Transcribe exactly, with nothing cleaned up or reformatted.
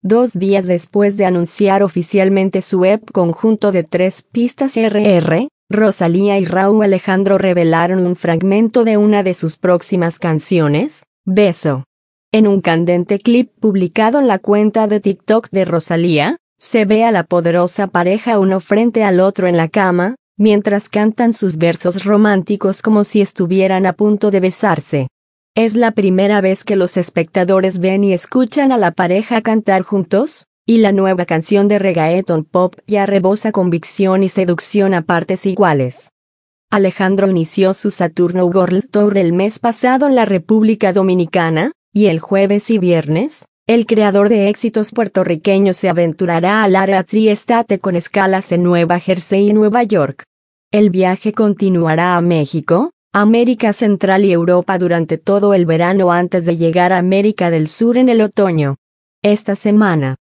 dos días después de anunciar oficialmente su E P conjunto de tres pistas R R, Rosalía y Rauw Alejandro revelaron un fragmento de una de sus próximas canciones, Beso. En un candente clip publicado en la cuenta de TikTok de Rosalía, se ve a la poderosa pareja uno frente al otro en la cama, mientras cantan sus versos románticos como si estuvieran a punto de besarse. Es la primera vez que los espectadores ven y escuchan a la pareja cantar juntos, y la nueva canción de reggaeton pop ya rebosa convicción y seducción a partes iguales. Alejandro inició su Saturno World Tour el mes pasado en la República Dominicana, y el jueves y viernes, el creador de éxitos puertorriqueños se aventurará al área Tri-State con escalas en Nueva Jersey y Nueva York. El viaje continuará a México, América Central y Europa durante todo el verano antes de llegar a América del Sur en el otoño. Esta semana,